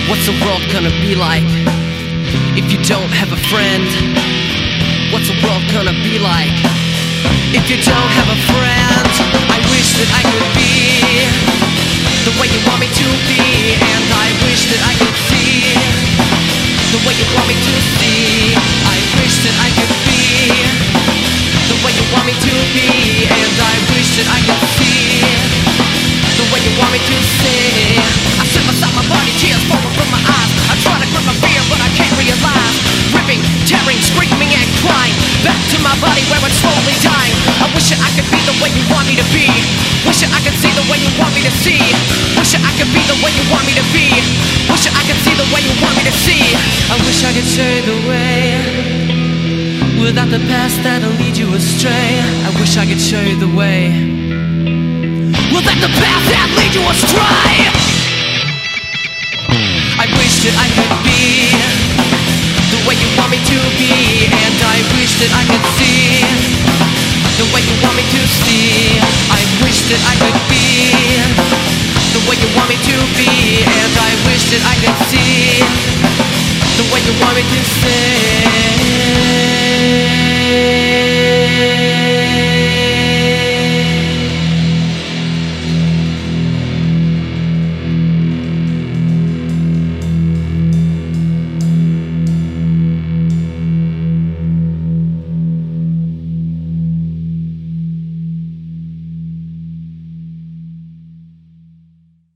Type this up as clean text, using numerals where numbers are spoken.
What's the world gonna be like if you don't have a friend? What's the world gonna be like if you don't have a friend? I wish that I could be the way you want me to be, and I wish that I could see the way you want me to see. I wish that I could be the way you want me to be, and I wish that I could see the way you want me to see. I sit beside my body, tears falling from my eyes. I try to grip my fear, but I can't realize. Ripping, tearing, screaming and crying back to my body where it's slowly dying. I wish that I could be the way you want me to be. Wish that I could see the way you want me to see. Wish that I could be the way you want me to be. Wish that I could see the way you want me to see. I wish I could show you the way without the past that'll lead you astray. I wish I could show you the way without the path that lead you astray. I wish that I could be the way you want me to be, and I wish that I could see the way you want me to see. I wish that I could be the way you want me to be, and I wish that I could see the way you want me to see.